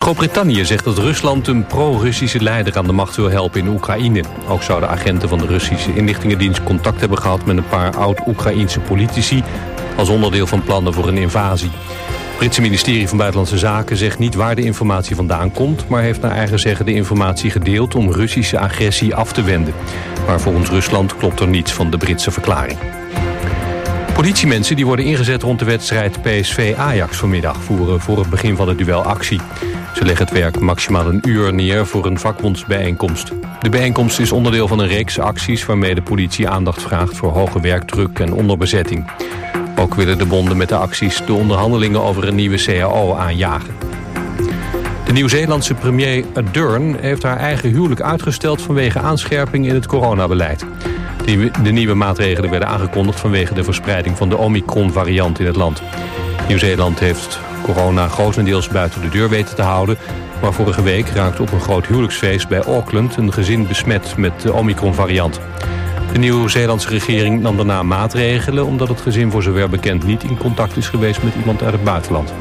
Groot-Brittannië zegt dat Rusland een pro-Russische leider aan de macht wil helpen in Oekraïne. Ook zouden agenten van de Russische inlichtingendienst contact hebben gehad met een paar oud-Oekraïense politici als onderdeel van plannen voor een invasie. Het Britse ministerie van Buitenlandse Zaken zegt niet waar de informatie vandaan komt, maar heeft naar eigen zeggen de informatie gedeeld om Russische agressie af te wenden. Maar volgens Rusland klopt er niets van de Britse verklaring. Politiemensen die worden ingezet rond de wedstrijd PSV-Ajax vanmiddag voeren voor het begin van het duel actie. Ze leggen het werk maximaal een uur neer voor een vakbondsbijeenkomst. De bijeenkomst is onderdeel van een reeks acties waarmee de politie aandacht vraagt voor hoge werkdruk en onderbezetting. Ook willen de bonden met de acties de onderhandelingen over een nieuwe CAO aanjagen. De Nieuw-Zeelandse premier Ardern heeft haar eigen huwelijk uitgesteld vanwege aanscherping in het coronabeleid. De nieuwe maatregelen werden aangekondigd vanwege de verspreiding van de Omicron-variant in het land. Nieuw-Zeeland heeft corona grotendeels buiten de deur weten te houden, maar vorige week raakte op een groot huwelijksfeest bij Auckland een gezin besmet met de Omicron-variant. De Nieuw-Zeelandse regering nam daarna maatregelen omdat het gezin voor zover bekend niet in contact is geweest met iemand uit het buitenland.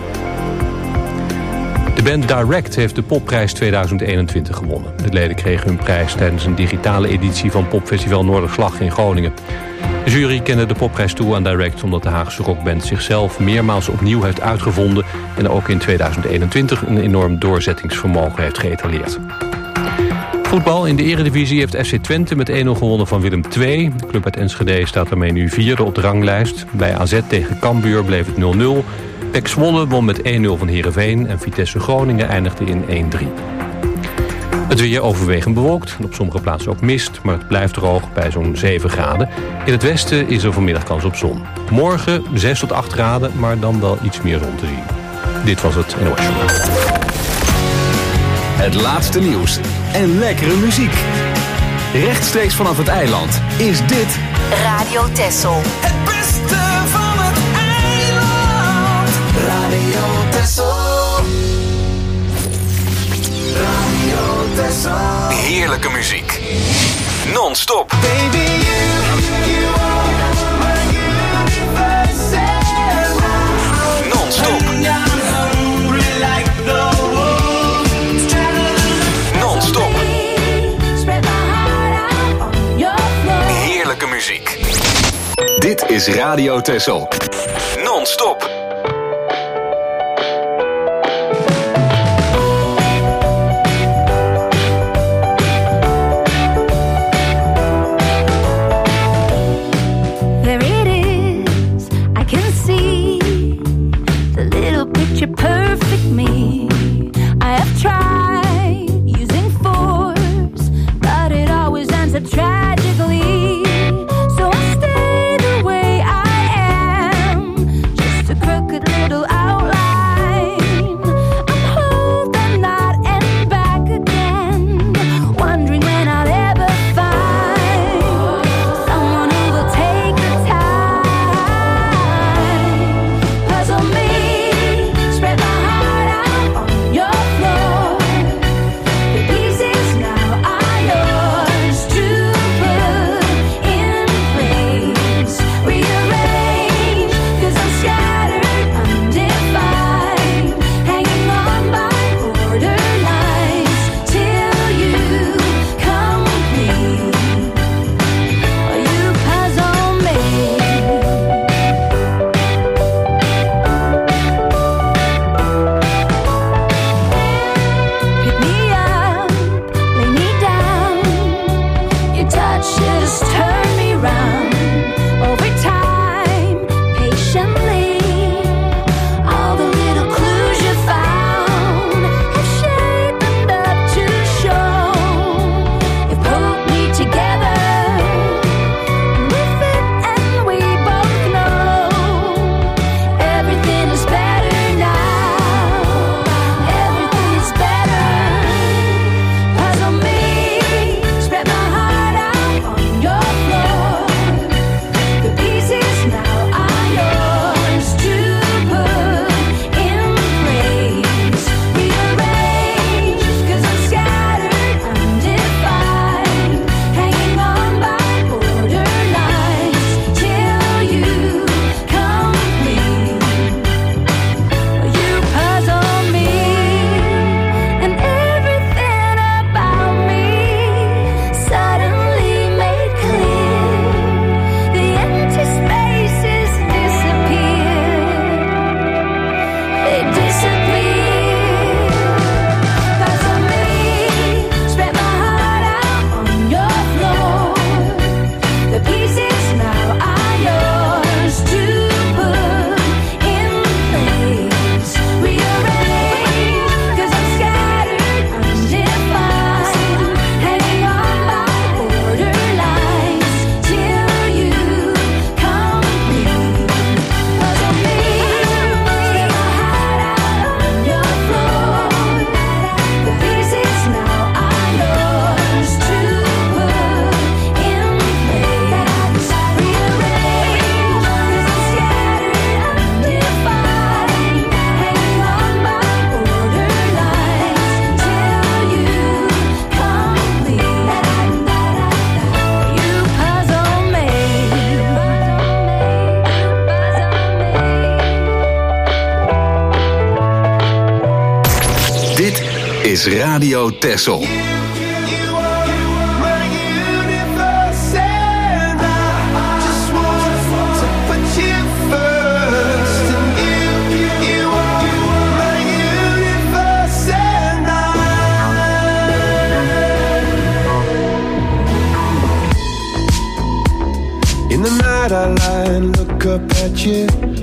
De band Direct heeft de Popprijs 2021 gewonnen. De leden kregen hun prijs tijdens een digitale editie van Popfestival Noorderslag in Groningen. De jury kende de Popprijs toe aan Direct omdat de Haagse rockband zichzelf meermaals opnieuw heeft uitgevonden en ook in 2021 een enorm doorzettingsvermogen heeft geëtaleerd. Voetbal in de Eredivisie heeft FC Twente met 1-0 gewonnen van Willem II. De club uit Enschede staat daarmee nu vierde op de ranglijst. Bij AZ tegen Cambuur bleef het 0-0. PEC Zwolle won met 1-0 van Heerenveen en Vitesse Groningen eindigde in 1-3. Het weer overwegend bewolkt, op sommige plaatsen ook mist, maar het blijft droog bij zo'n 7 graden. In het westen is er vanmiddag kans op zon. Morgen 6 tot 8 graden, maar dan wel iets meer zon te zien. Dit was het NOS Journaal. Het laatste nieuws en lekkere muziek. Rechtstreeks vanaf het eiland is dit Radio Texel. Het beste van het eiland. Radio Texel. Radio Texel. heerlijke muziek. Non-stop. Baby, you are my universe. Non-stop. Non-stop. Heerlijke muziek. Dit is Radio Texel. Non-stop. Perfect me. I have tried using force, but it always ends up tragically. So I stay the way I am, just to curl Dit is Radio Texel. In the night I lie and look up at you.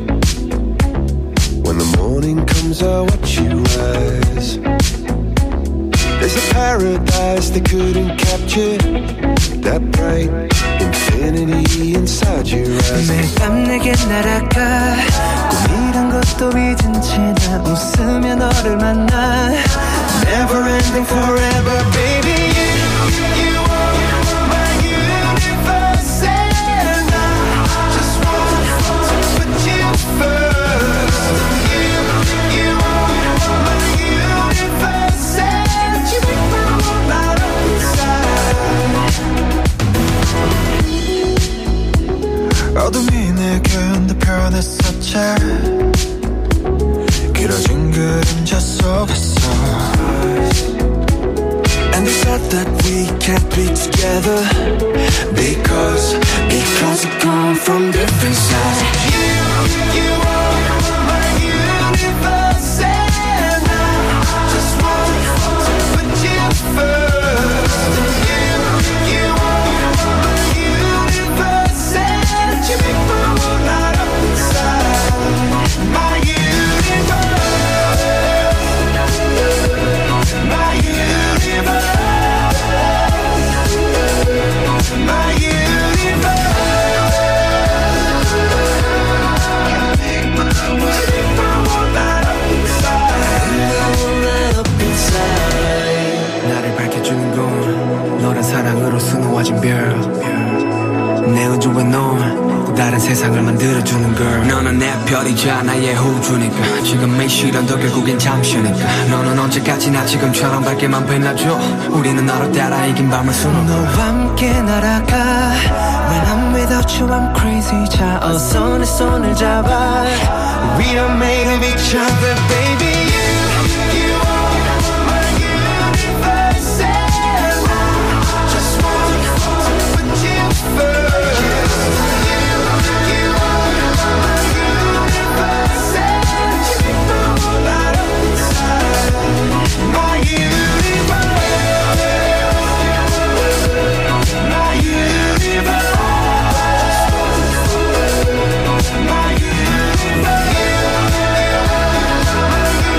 When the morning comes I watch you rise. There's a paradise they couldn't capture. That bright infinity inside your eyes. 매일 밤 내게 날아가 꿈이란 것도 잊은 채 나 웃으며 너를 만나 Never ending forever baby You are my universe and I just want to put you first You are my universe and you make my world light up inside 어둠이 내겐 더 변했었지 길어진 그림자 속에서 And they said that we can't be together Because we come from different sides You are my universe And I just want to put you first You are my universe And you make my world light up inside My universe My universe My universe 나를 밝혀주는 건 너란 사랑으로 수놓아진 별 내 우주에 넌 다른 세상을 만들어주는 girl 너는 내 별이자 나의 호주니까 지금 이 시련도 결국엔 잠시니까 너는 언제까지나 지금처럼 밝게만 빛나줘 우리는 너를 따라 이긴 밤을 수놓고 너와 함께 날아가 When I'm without you I'm crazy 자 어서 내 손을 잡아 We are made of each other baby You are my universe And I just want to put you first My universe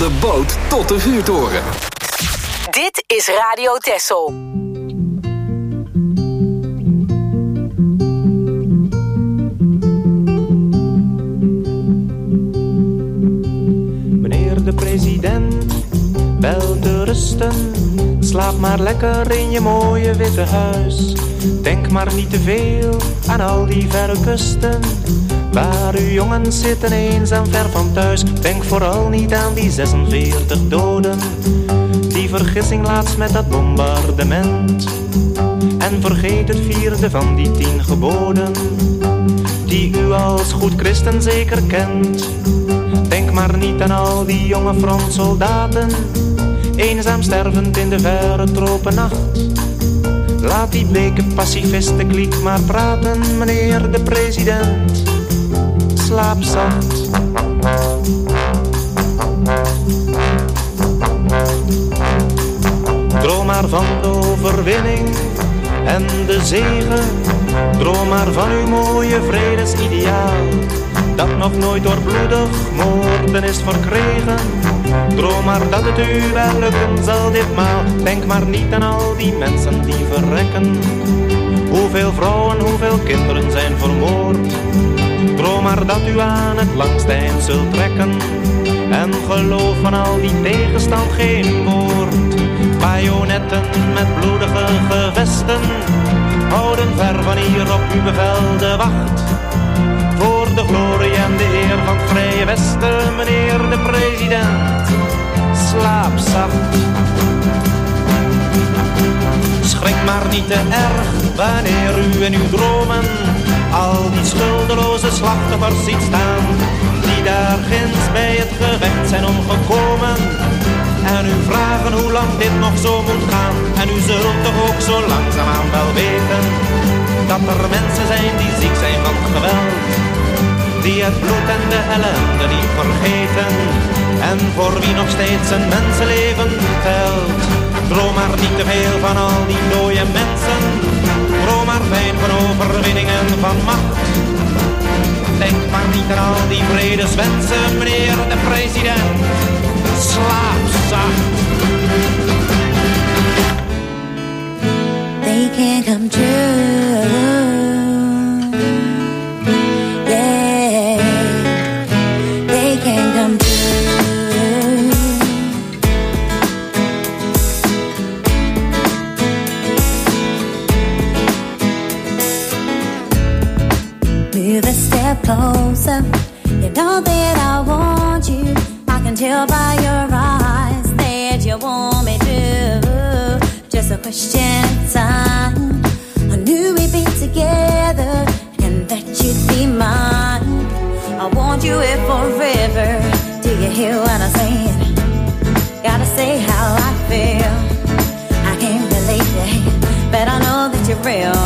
de boot tot de vuurtoren. Dit is Radio Texel. Meneer de president, wel te rusten. Slaap maar lekker in je mooie witte huis. Denk maar niet te veel aan al die verre kusten, waar uw jongens zitten eenzaam ver van thuis. Denk vooral niet aan die 46 doden, die vergissing laatst met dat bombardement. En vergeet het 4e van die 10 geboden, die u als goed christen zeker kent. Denk maar niet aan al die jonge frontsoldaten, eenzaam stervend in de verre tropennacht. Laat die bleke pacifistenkliek maar praten, meneer de president. Slaap zacht. Droom maar van de overwinning en de zegen. Droom maar van uw mooie vredesideaal, dat nog nooit door bloedig moorden is verkregen. Droom maar dat het u wel lukken zal ditmaal. Denk maar niet aan al die mensen die verrekken. Hoeveel vrouwen, hoeveel kinderen zijn vermoord. Droom maar dat u aan het langste eind zult trekken. En geloof van al die tegenstand geen woord. Bajonetten met bloedige gevesten houden ver van hier op uw bevel de wacht. Voor de glorie en de eer van het Vrije Westen, meneer de president. Slaap zacht. Schrik maar niet te erg wanneer u in uw dromen al die schuldeloze slachtoffers ziet staan, die daar ginds bij het gevecht zijn omgekomen. En u vragen hoe lang dit nog zo moet gaan. En u zult toch ook zo langzaamaan wel weten dat er mensen zijn die ziek zijn van geweld, die het bloed en de ellende niet vergeten, en voor wie nog steeds een mensenleven telt. Droom maar niet te veel van al die dode mensen. Droom maar fijn van overwinningen van macht. Denk maar niet aan al die vredeswensen, meneer de president. Slaap zacht. They can't come true. Yeah, they can't come true. Move a step closer. You know that I want you. I can tell by your eyes that you want me to. Just a question of time. I knew we'd be together and that you'd be mine. I want you here forever. Do you hear what I'm saying? Gotta say how I feel. I can't believe it, but I know that you're real.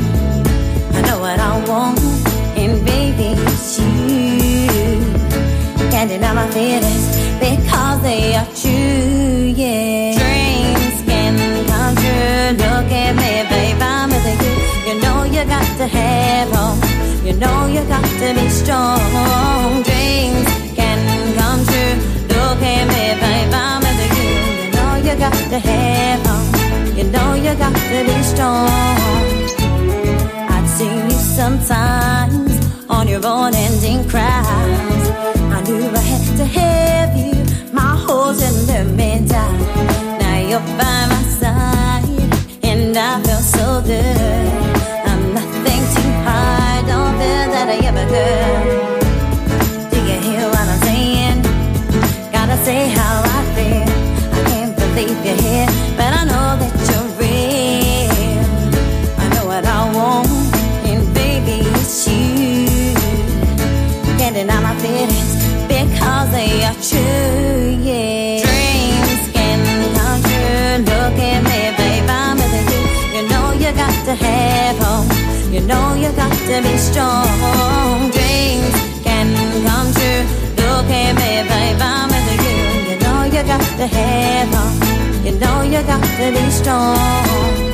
I know what I want, and baby, it's you. Can't deny my feelings because they are true, yeah. Dreams can come true. Look at me, babe, I'm with you. You know you got to have hope. You know you got to be strong. Dreams can come true. Look at me, babe, I'm with you. You know you got to have hope. You know you got to be strong. I've seen you sometimes on your own ending cries. I knew I had to have you, my horse and let me die. Now you're by my side, and I feel so good. I'm nothing too hard, don't feel that I ever could. Do you hear what I'm saying? Gotta say how I feel. I can't believe you're here, but I know that you're real. I know what I want, and baby, it's you. Can't deny my feelings because they are true, yeah. Dreams can come true. Look at me, babe, I'm with you. You know you got to have hope. You know you got to be strong. Dreams can come true. Look at me, babe, I'm with you. You know you got to have hope. You know you got to be strong.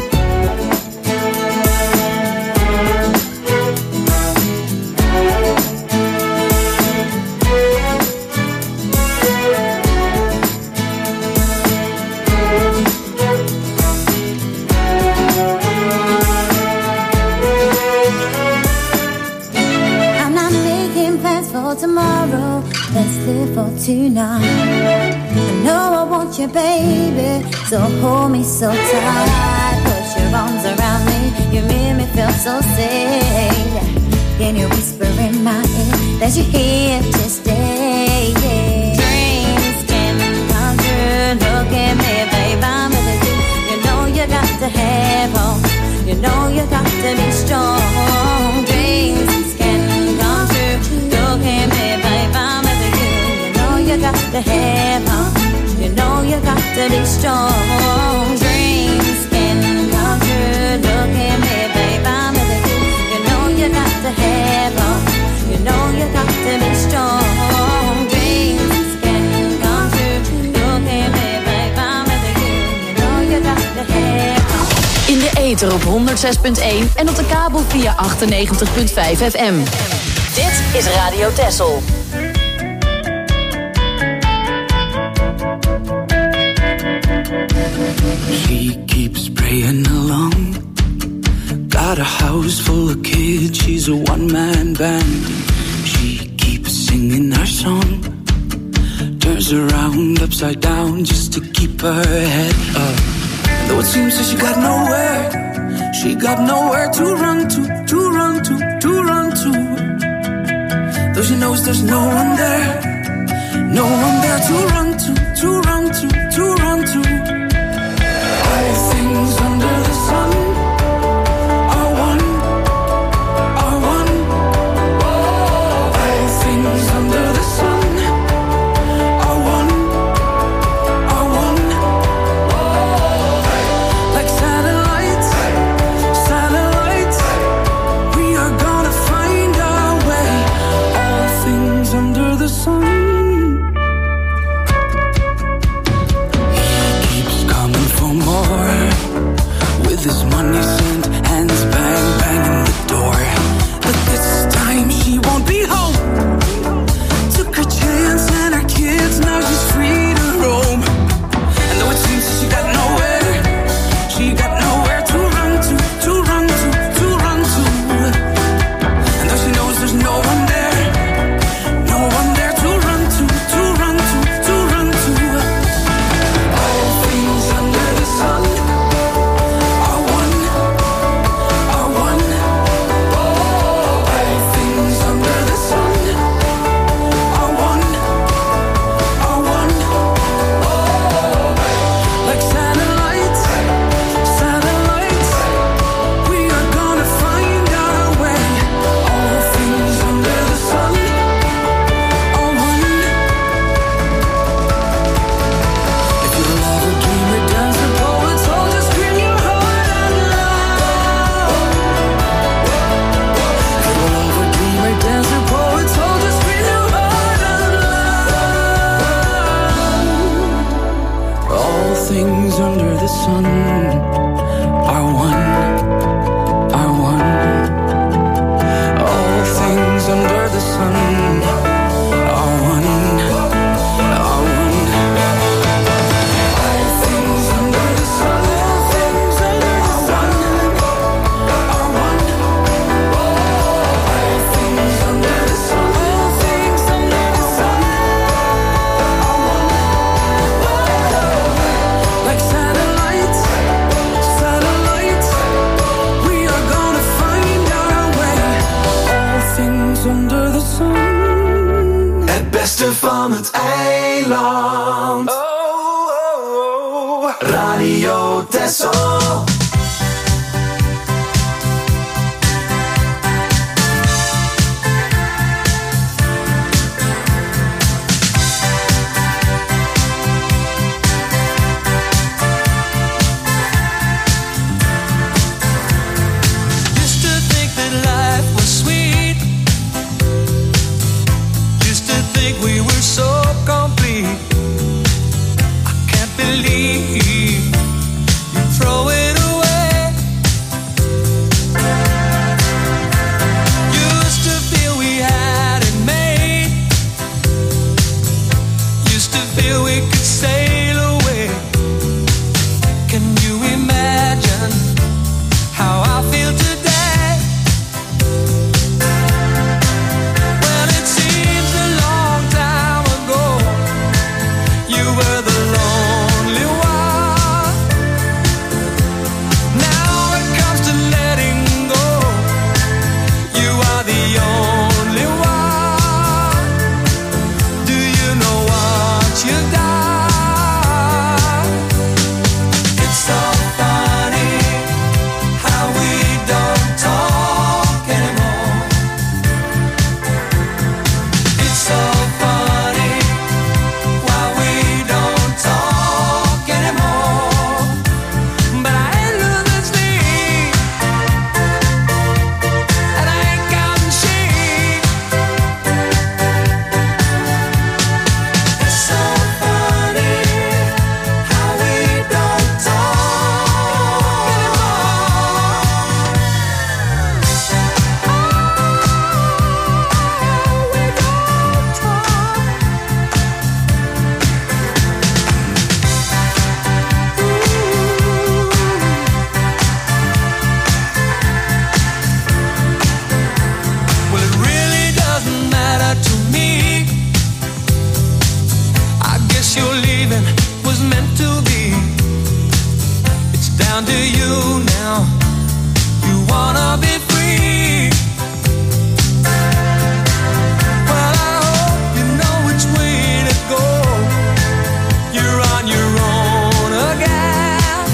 tonight. I know I want you, baby, so hold me so tight. Put your arms around me, you make me feel so safe. Can you whisper in my ear that you're here to stay? Dreams can come true. Look at me, babe, I'm with you. You know you got to have hope. You know you got to be strong. Dreams can come true. Look at me, babe, I'm with you. You know you got to have hope. You know you got to be strong. Dreams can come true. Look at me, babe, I'm with you. You know you got to have hope. You know you got to be strong. Dreams can come true. Look at me, babe, I'm with you. You know you got to have hope. In de ether op 106.1 en op de kabel via 98.5 FM. Dit is Radio Texel. She keeps praying along. Got a house full of kids, she's a one-man band. She keeps singing her song. Turns around upside down just to keep her head up. Though it seems that she got nowhere to run to run to. Though she knows there's no one there to run to. All things under the sun are one. All things under the sun are one. Like satellites, we are gonna find our way. All things under the sun. This money sent, hands bang, banging the door. But this time she won't be home. Took her chance and her kids, now she's free to roam. And though it seems that she got nowhere to run to. And though she knows there's no one there to run to. All things under the sun. Things under the sun are one. All things under the sun are one. All things under the sun are one. All things under the sun are one. Like satellites, we are gonna find our way. All things under the sun. Het beste van het eiland. Radio Texel. We were so complete. I can't believe you throw you now. You wanna be free. Well, I hope you know which way to go. You're on your own again.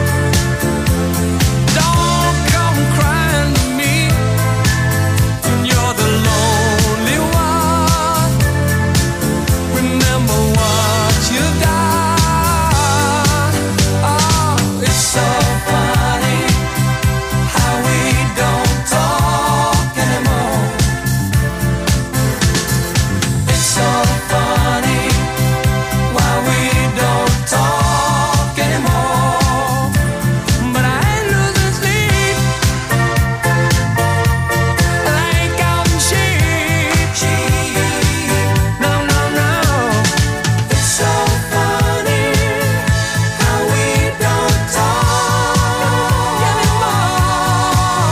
Don't come crying to me when you're the lonely one. Remember what you've done. Oh, it's so funny how we don't talk anymore. It's so funny why we don't talk anymore. But I ain't losing sleep. I ain't counting sheep. No, no, no. It's so funny how we don't talk anymore.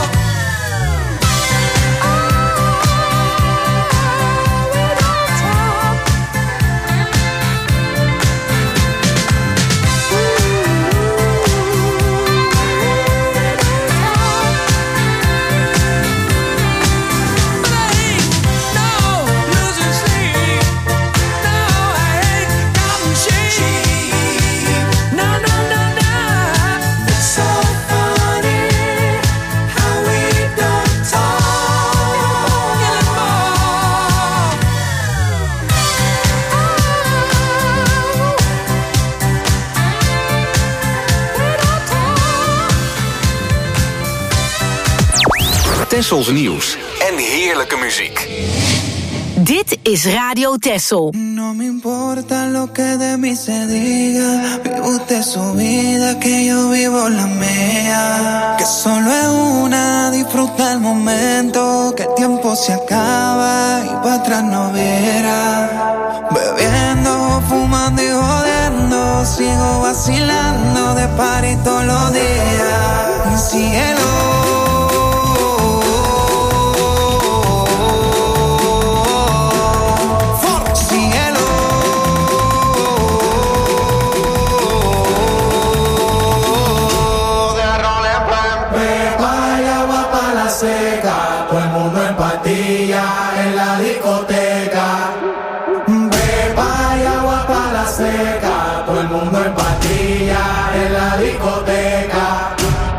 Tessels nieuws en heerlijke muziek. Dit is Radio Tessel. No me importa lo que de mí se diga. Vive usted su vida, que yo vivo la mía. Que solo es una, disfruta el momento. Que el tiempo se acaba y para atrás no verá. Bebiendo, fumando y jodiendo. Sigo vacilando de party todos los días. Mi cielo. Todo el mundo en patilla en la discoteca. Beba y agua para la seca. Todo el mundo en patilla en la discoteca.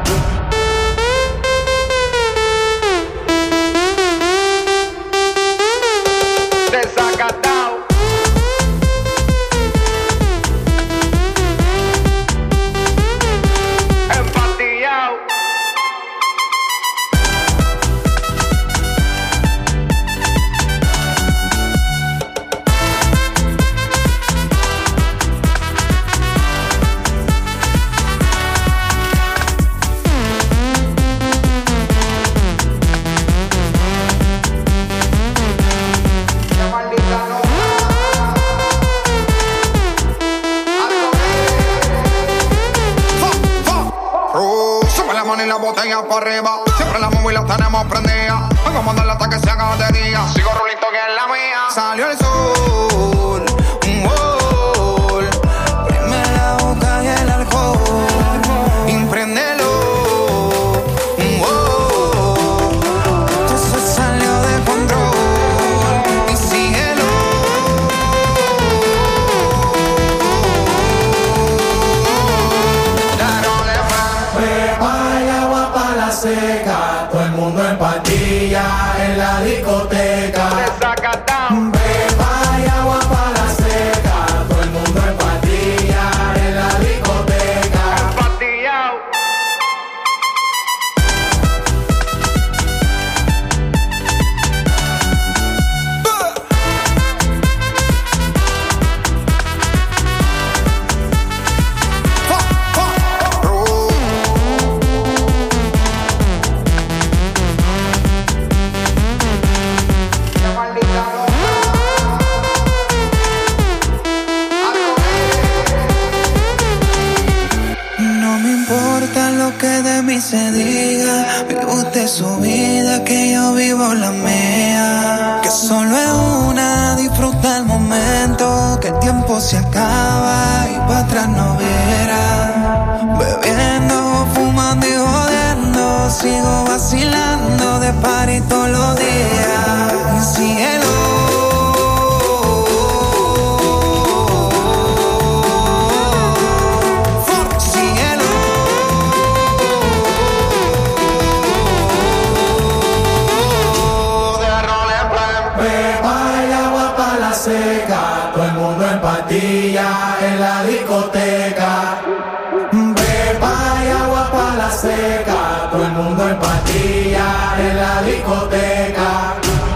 Desacatado. Empatillado. Y la botella para arriba, siempre la móvil la tenemos prendida. Vamos a mandarla hasta que se haga de día. Sigo rulito que es la mía. Salió el sol, un gol. Prime la boca y el alcohol. Impréndelo, un gol. Todo se salió de control. Y síguelo. Seca, todo el mundo en patilla en la discoteca. Beba y agua para la seca, todo el mundo en patilla en la discoteca. Empatillado. Se diga, vive usted su vida, que yo vivo la mía. Que solo es una, disfruta el momento. Que el tiempo se acaba y para atrás no verá. Bebiendo, fumando discoteca. Beba y agua pa' la seca. Todo el mundo en patilla en la discoteca.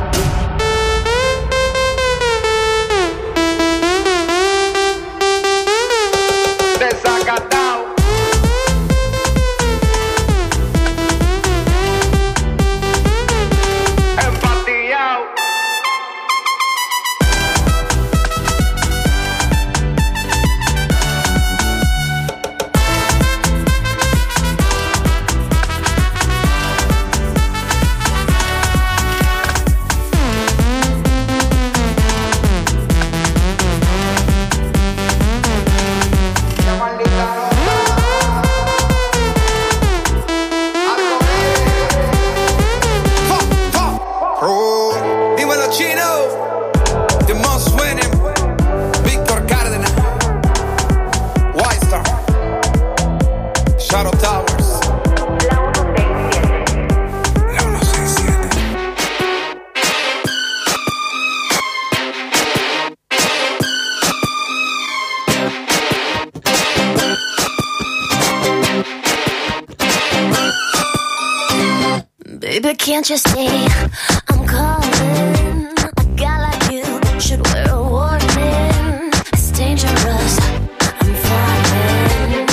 Baby, can't you see I'm calling? A guy like you should wear a warning. It's dangerous, I'm falling.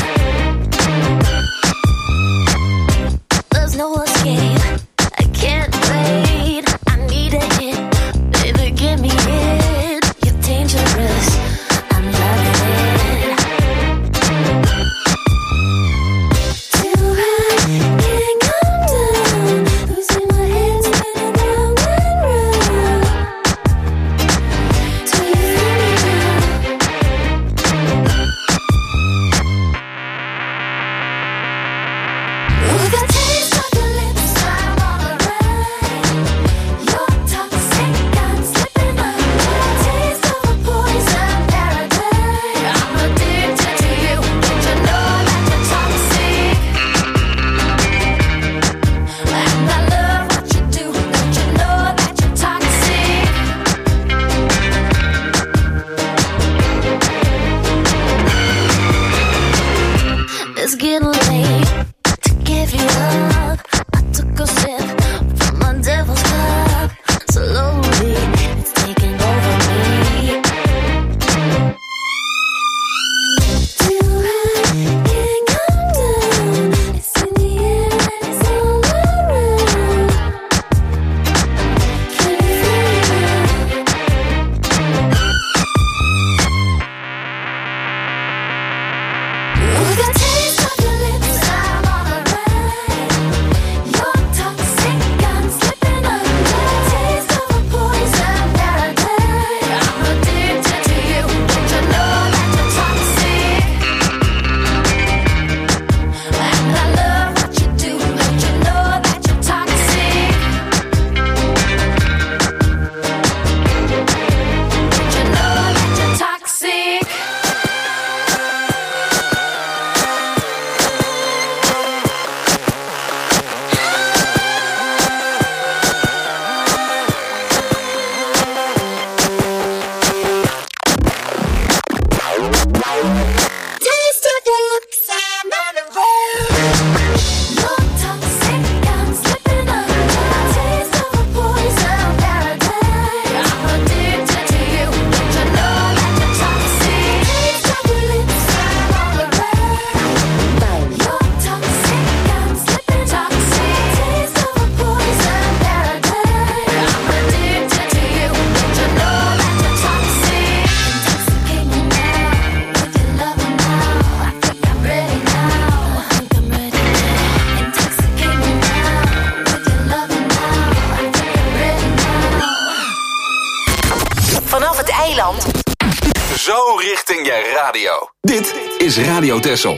There's no escape, I can't wait. I need a hit, baby, give me it. You're dangerous, I'm loving it. Too high, can't come down. Losing my head, spinning round and round. Do you feel me now? With a taste of your lips, I'm on the ride. You're toxic, I'm slipping under. Taste of a poison paradise. I'm addicted to you. Don't you know that you're toxic? And I love what you do. Don't you know that you're toxic? It's getting late to give you up. I took a sip from my devil's cup. Slowly, it's taking over me. Too high, can't come down. It's in the air and it's all around. Can you feel it now? With a taste of your lips, I'm on the ride. You're toxic, I'm slipping under. Taste of a poison paradise. I'm addicted to you. Don't you know that you're toxic? And I love what you do. Don't you know that you're toxic? Don't you know that you're toxic? Taste of your lips, I'm on the road. You're toxic, I'm slipping under. Taste of a poison paradise. I'm addicted to you. Don't you know that you're toxic? Taste of your lips, I'm on the road. You're toxic, I'm slipping toxic. Taste of a poison paradise. I'm addicted to you. Don't you know that you're toxic? Intoxicate me now with your loving now. I think I'm ready now. I think I'm ready now. Intoxicate me now with your loving now. I think I'm ready now. Vanaf het eiland. Zo richting je radio. Dit is Radio Texel.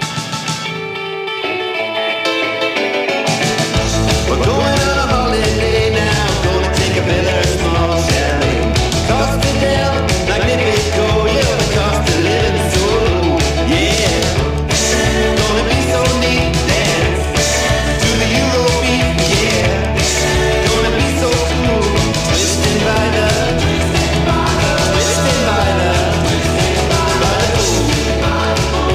We're going on a holiday now. Gonna take a better small chalet. Cost me down, magnifico. Yeah, the cost of living so low. Yeah, gonna be so neat. Dance to the Eurobeat. Yeah, gonna be so cool. Twisting by the pool.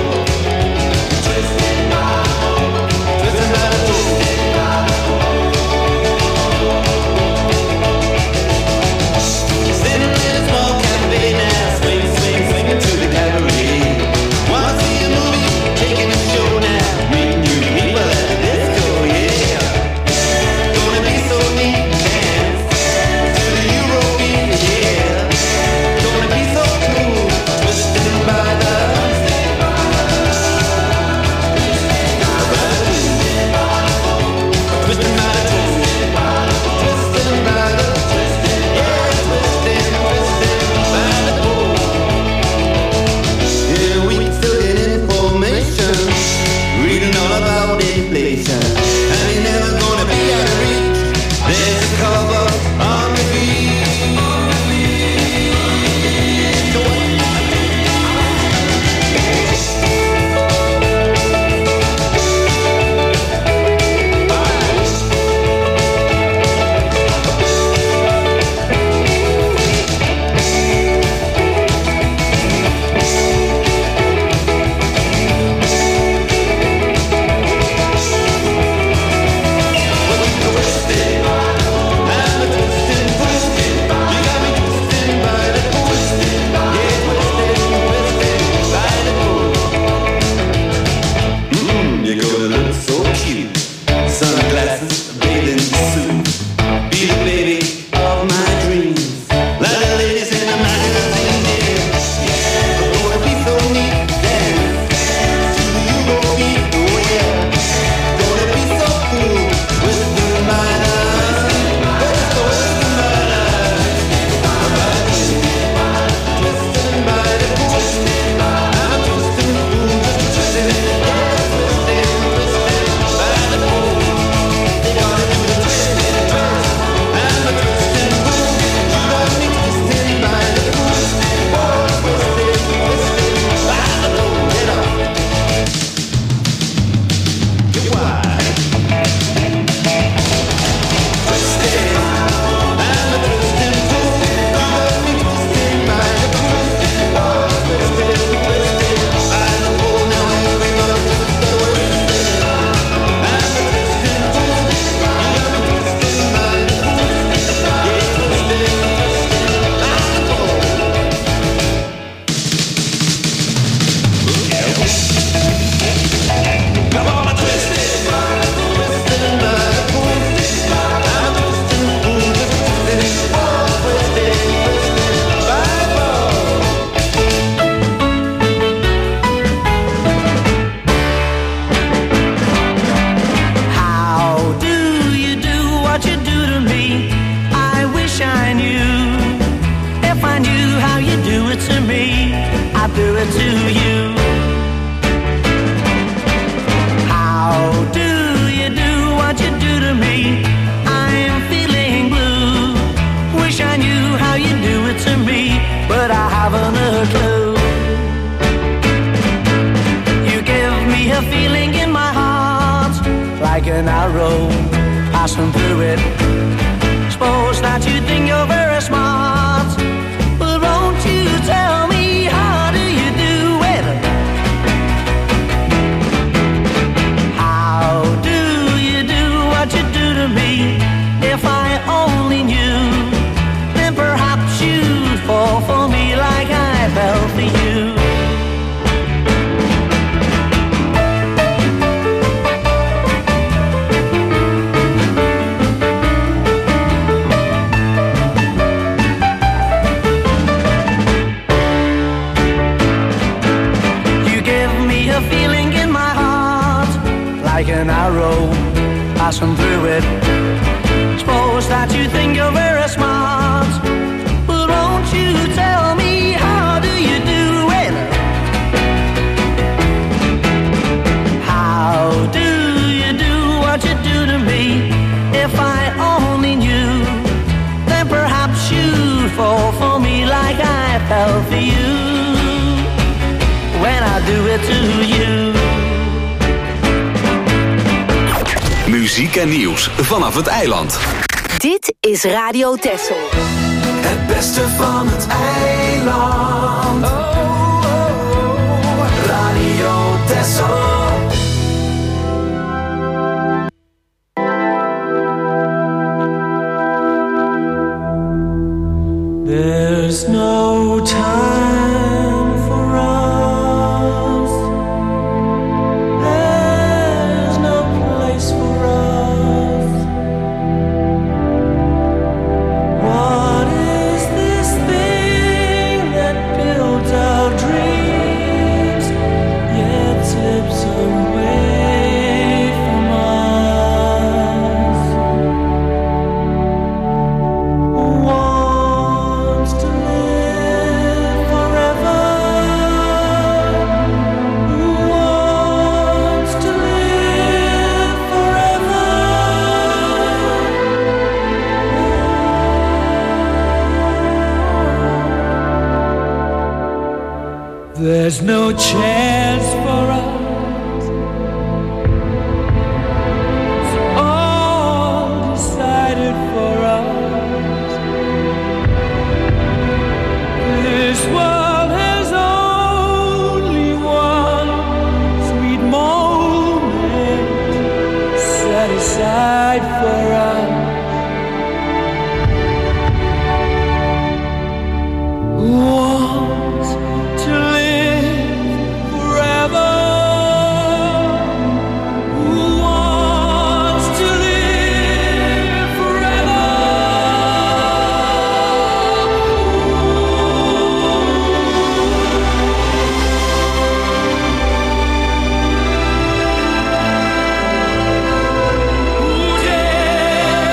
like an arrow passing through it. Suppose that you think you're very smart, but won't you tell me how do you do it? How do you do what you do to me? If I only knew, then perhaps you'd fall for me like I fell for you. Like an arrow passing through it. Suppose that you think you're very smart, but won't you tell me how do you do it? How do you do what you do to me? If I only knew, then perhaps you'd fall for me like I fell for you when I do it to you. Muziek en nieuws vanaf het eiland. Dit is Radio Texel. Het beste van het eiland. Radio Texel. There's no time for us. There's no place for us. What is this thing that builds our dreams, yet slips away from us? Wants to live forever. Who wants to live forever? There's no chance for us. It's all decided for us. This world has only one sweet moment set aside for us. Who wants to live forever? Who wants to live forever? Who dares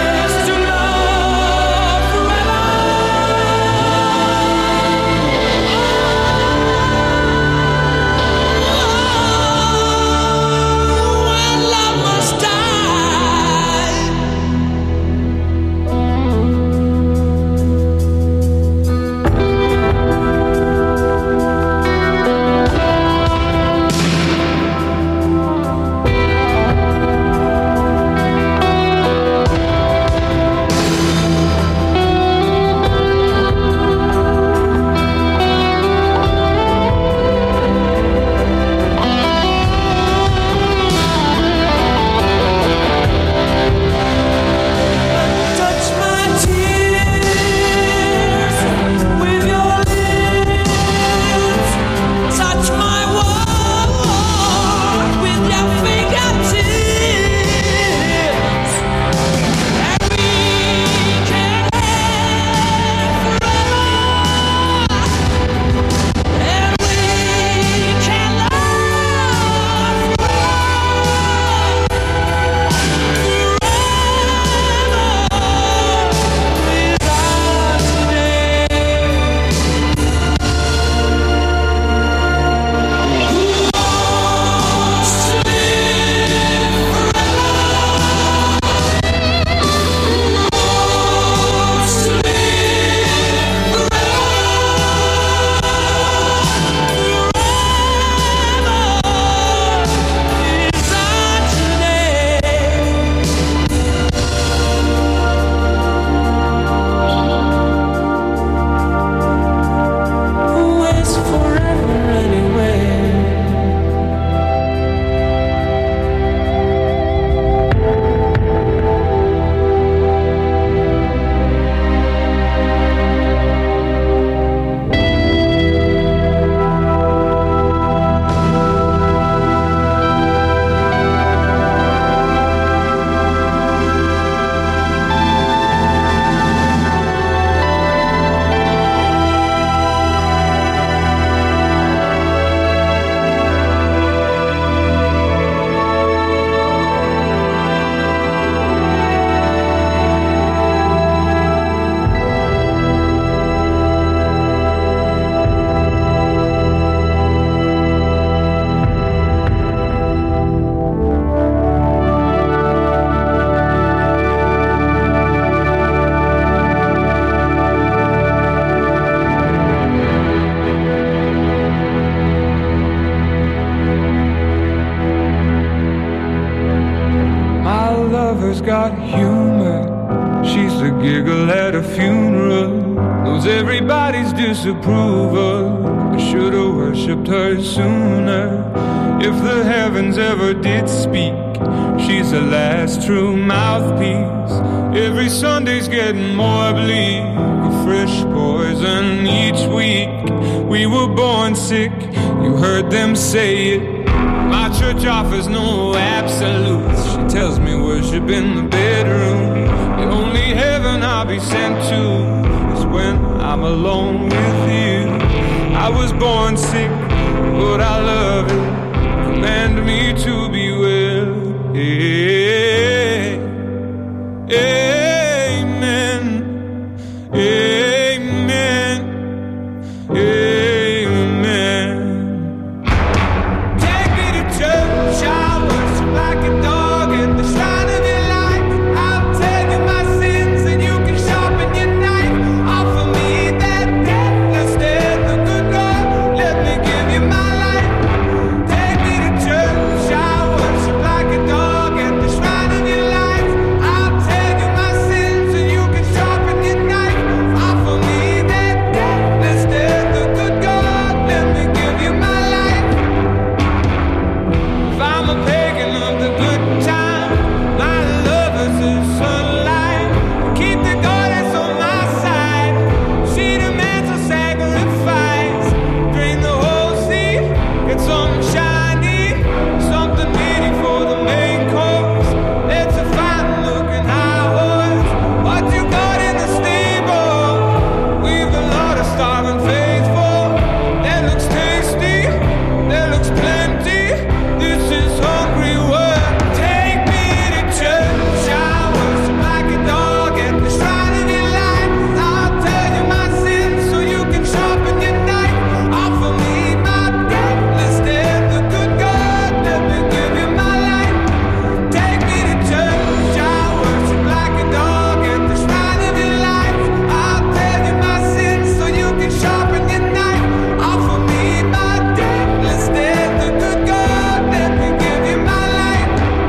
always got humor. She's the giggle at a funeral, knows everybody's disapproval. I should've worshipped her sooner. If the heavens ever did speak, she's the last true mouthpiece. Every Sunday's getting more bleak, a fresh poison each week. We were born sick, you heard them say it. My church offers no absolutes. She tells me worship in the bedroom. The only heaven I'll be sent to is when I'm alone with you. I was born sick, but I love it. Command me to be well. Amen. Amen. Amen. Take me to church, I worship like a dog at the shrine of your light. I'll tell you my sins and you can sharpen your knife. Offer me that deathless death, the good God, let me give you my life. Take me to church, I worship like a dog at the shrine of your light. I'll tell you my sins and you can sharpen your knife. Offer me that deathless death, the good God, let me give you my life. If I'm a pagan of the good time, my love is the sunlight. Keep the goddess on my side. She demands a sacrifice. Drain the whole sea, get something shiny, something meaty for the main course. It's a fine-looking high horse. What you got in the stable? We've a lot of starving faithful. That looks tasty, that looks plenty. This is hungry work. Take me to church, I worship like a dog at the shrine of your light. I'll tell you my sins so you can sharpen your knife. Offer me my deathless death, the good God, let me give you my life. Take me to church, I worship like a dog at the shrine of your light. I'll tell you my sins so you can sharpen your knife. Offer me my deathless death, the good God, let me give you my life.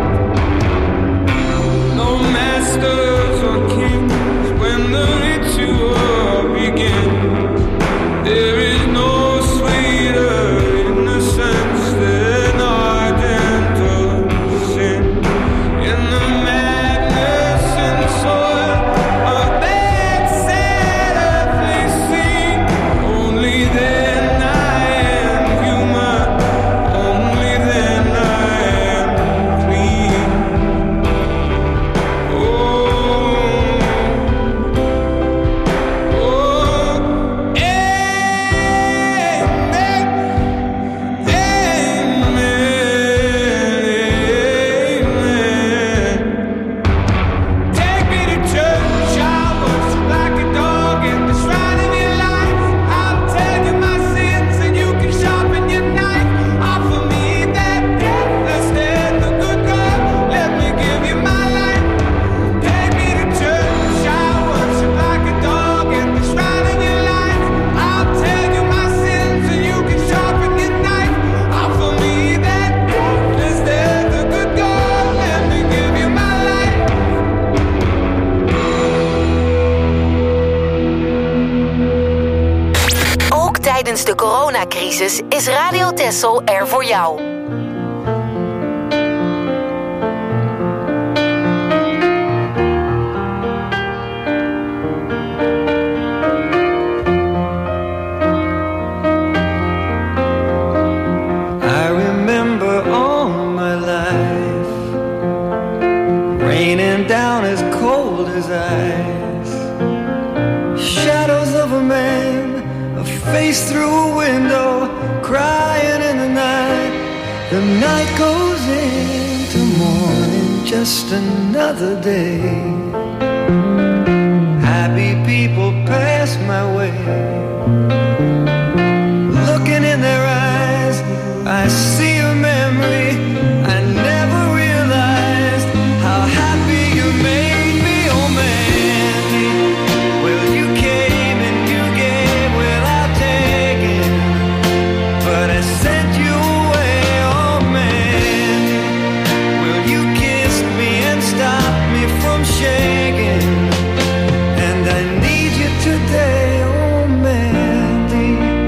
No masters or kings when the ritual begins. There is no sweeter innocence than ardent sin. In the madness and soil of that sad earthly scene, only then I am human, only then I am clean. Oh, take me to church, I worship like a dog at the shrine of your life. I'll tell you my sins and you can sharpen your knife. Offer me that deathless death, the good God, let me give you my life. Take me to church, I worship like a dog at the shrine of your life. I'll tell you my sins and you can sharpen your knife. Offer me that deathless death, the good God, let me give you my life. Ook tijdens de coronacrisis is Radio Texel er voor jou. I remember all my life raining down as cold as ice. Shadows of a man, a face through a window, crying in the night. The night goes into morning, just another day. Happy people pass my way. Looking in their eyes, I see a memory. I never realized how happy you made me, oh man. Well, you came and you gave without taking, but I sent you away, oh man. Well, you kissed me and stopped me from shaking. And I need you today, oh Mandy.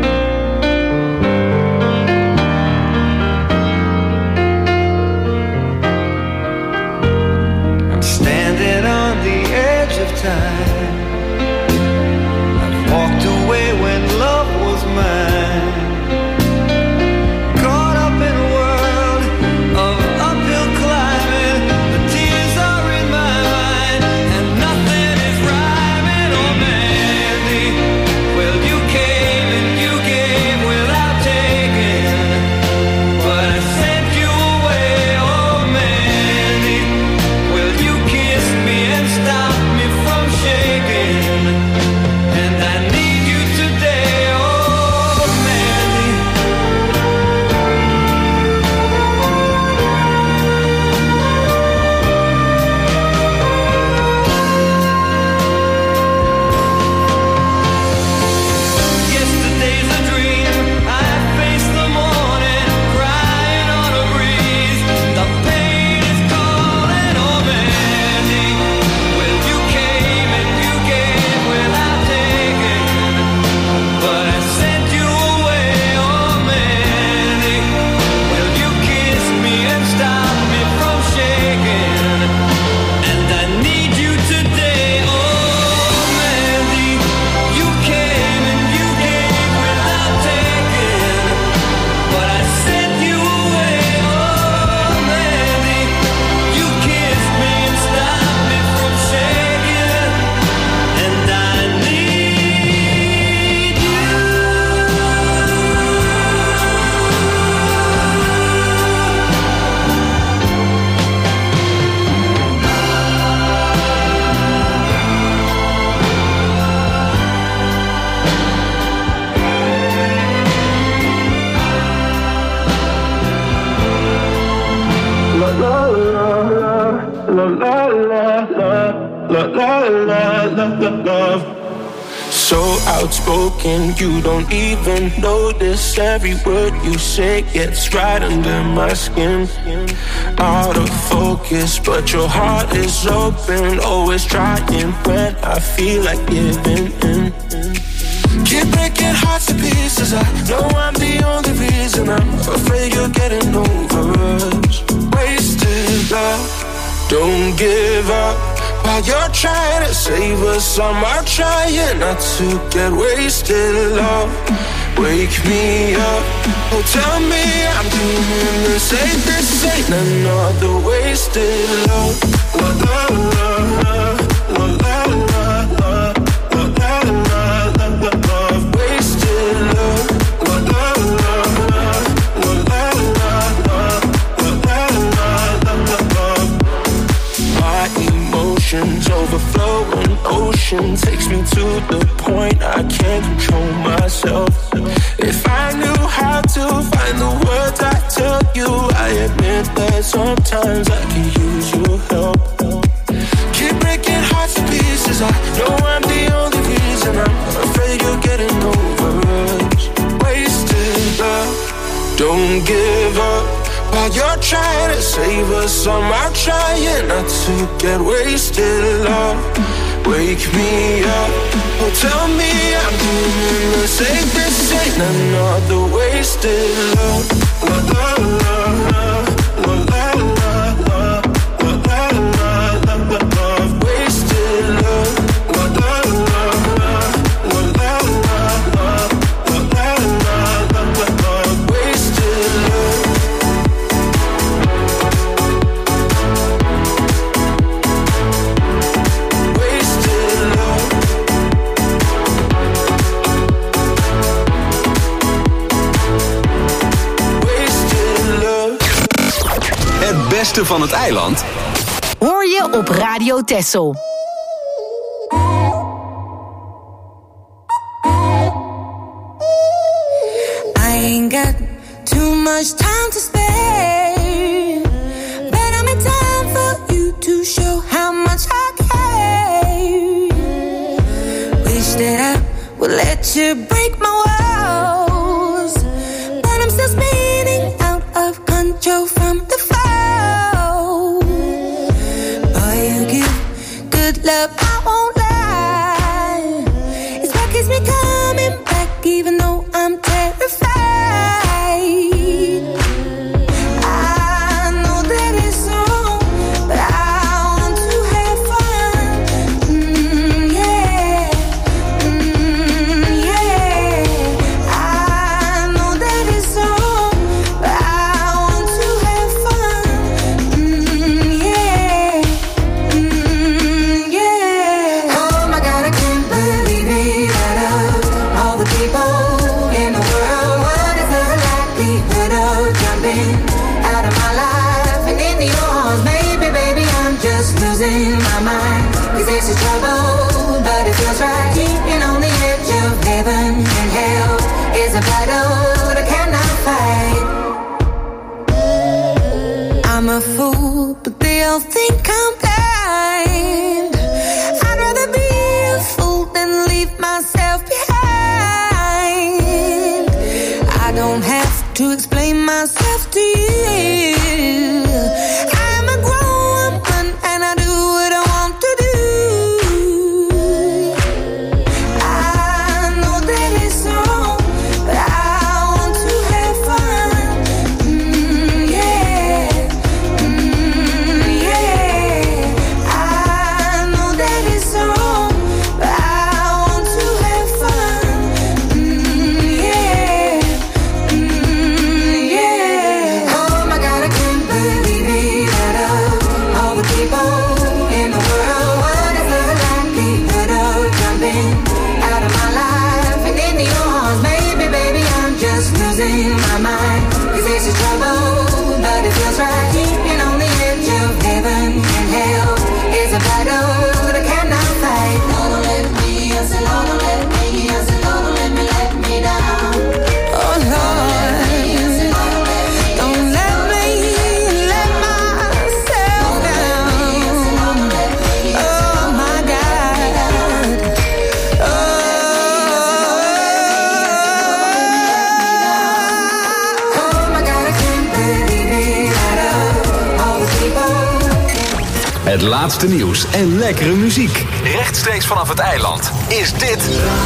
I'm standing on the edge of time. I've walked away when love was mine. Caught up in a world of uphill climbing. The tears are in my mind, and nothing is rhyming. Oh Mandy, well you came and you gave without taking, but I sent you away. Oh Mandy, well you kissed me and stopped me from shaking, and I need you today. Oh Mandy. Yesterday's a dream. I face the morning, crying on a breeze. The pain is calling. Oh Mandy, well you came and you gave without taking, but I sent you away. Oh Mandy, well you kissed me and stopped me from shaking, and I need you today. Oh Mandy, you came and you gave without taking, but I sent you away. Oh Mandy, you kissed me and stopped me from shaking, and I need you. Love. So outspoken, you don't even notice. Every word you say gets right under my skin. Out of focus, but your heart is open. Always trying when I feel like giving in. Keep breaking hearts to pieces. I know I'm the only reason. I'm afraid you're getting over us. Wasted love. Don't give up while you're trying to save us. I'm out trying not to get wasted. Love, wake me up. Oh, tell me I'm doing the same. This ain't another wasted love. La la la la la la la la la la love. Wasted love. La la la la la la la love. My emotions overflowing ocean takes me to the point I can't control myself. If I knew how to find the words I tell you, I admit that sometimes I can use your help. Keep breaking hearts to pieces. I know I'm the only reason. I'm afraid you're getting over us. Wasted love. Don't give up while you're trying to save us. I'm out trying not to get wasted. Love, wake me up. Oh, tell me I'm doing the same. This ain't another wasted love. La la la la la la la la la la love. Wasted love. La la la la la la la la love. Wasted love. Het beste van het eiland hoor je op Radio Texel. I ain't got too much time to spare, but I'm in time for you to show how much I care. Wish that I would let you break my walls, but I'm still spinning out of control from the fall. Boy, you give good love, I won't lie. It's what keeps me coming back, even though I'm terrified. I know that it's wrong, but I want to have fun. Yeah, yeah. I know that it's wrong, but I want to have fun. Yeah, yeah. Oh my God, I can't believe it. Out of all the people in the world, what is the likelihood of jumping out of my life and into yours? Maybe, baby, I'm just losing my mind. 'Cause this is trouble, but it feels right. Keeping on the edge of heaven and hell is a battle that I cannot fight. I'm a fool, but they all think I'm blind. I'd rather be a fool than leave myself behind. I don't have to explain myself to you. I'm a grown woman and I do what I want to do. I know that it's wrong, but I want to have fun. Yeah, yeah. I know that it's wrong, but I want to have fun. Yeah, yeah. Oh my God, I can't believe it. Out of all the people in the world, what is the likelihood of jumping out of my life and into yours? Maybe, baby, I'm just losing my mind. 'Cause this is trouble, but it feels right. Keeping on the edge of heaven and hell is a battle that I cannot fight. Lord, don't let me, I said, Lord, don't let me, I said, Lord, don't let me down. Oh Lord, don't let me let myself down. Oh my God, oh my God, I can't believe it. Out of all the people. Het laatste nieuws en lekkere muziek. Rechtstreeks vanaf het eiland is dit...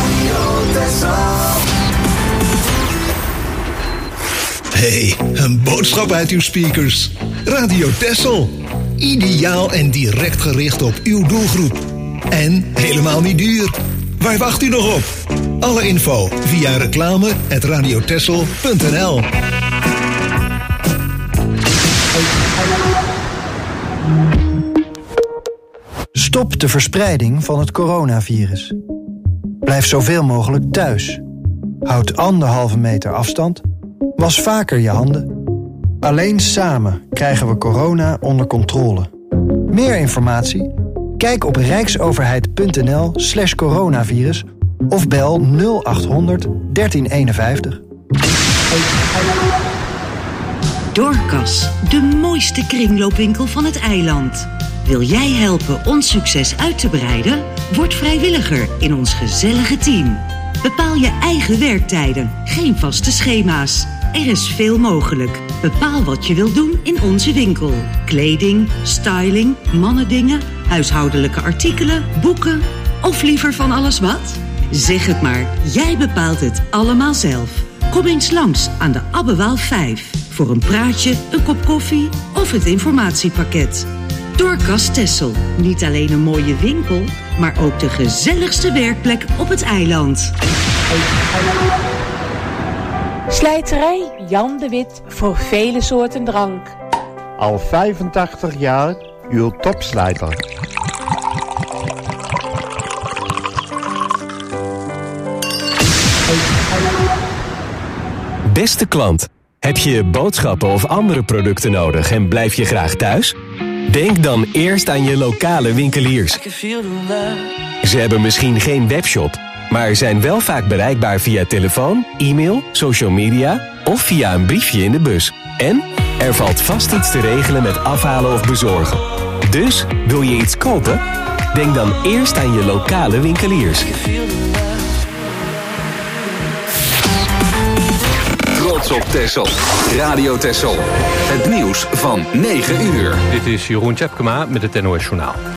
Hey, een boodschap uit uw speakers. Radio Texel. Ideaal en direct gericht op uw doelgroep. En helemaal niet duur. Waar wacht u nog op? Alle info via reclame@radiotexel.nl. Stop de verspreiding van het coronavirus. Blijf zoveel mogelijk thuis. Houd 1,5 meter afstand. Was vaker je handen. Alleen samen krijgen we corona onder controle. Meer informatie? Kijk op rijksoverheid.nl/coronavirus of bel 0800 1351. Dorcas, de mooiste kringloopwinkel van het eiland. Wil jij helpen ons succes uit te breiden? Word vrijwilliger in ons gezellige team. Bepaal je eigen werktijden, geen vaste schema's. Er is veel mogelijk. Bepaal wat je wilt doen in onze winkel. Kleding, styling, mannendingen, huishoudelijke artikelen, boeken of liever van alles wat? Zeg het maar, jij bepaalt het allemaal zelf. Kom eens langs aan de Abbewaal 5 voor een praatje, een kop koffie of het informatiepakket. Dorcas Texel, niet alleen een mooie winkel, maar ook de gezelligste werkplek op het eiland. Slijterij Jan de Wit voor vele soorten drank. Al 85 jaar uw topslijter. Beste klant, heb je boodschappen of andere producten nodig en blijf je graag thuis? Denk dan eerst aan je lokale winkeliers. Ze hebben misschien geen webshop, maar zijn wel vaak bereikbaar via telefoon, e-mail, social media of via een briefje in de bus. En er valt vast iets te regelen met afhalen of bezorgen. Dus, wil je iets kopen? Denk dan eerst aan je lokale winkeliers. Trots op Texel. Radio Texel. Het nieuws van 9 uur. Dit is Jeroen Tjepkema met het NOS Journaal.